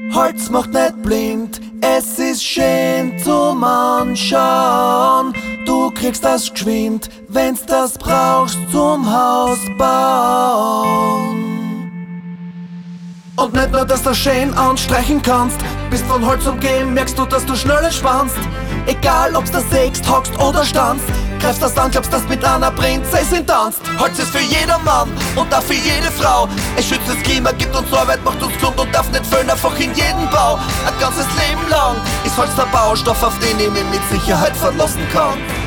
Holz macht nicht blind, es ist schön zum Anschauen. Du kriegst das geschwind, wenn's das brauchst zum Haus bauen. Und nicht nur, dass du schön anstreichen kannst, bist von Holz umgeben, merkst du, dass du schneller spannst. Egal, ob's da sägst, hockst oder standst, greifst das an, glaubst, dass mit einer Prinzessin tanzt. Holz ist für jedermann und auch für jede Frau. Es schützt das Klima, gibt uns Arbeit, macht uns gesund und darf nicht fehlen, einfach in jedem Bau. Ein ganzes Leben lang ist Holz der Baustoff, auf den ich mich mit Sicherheit verlassen kann.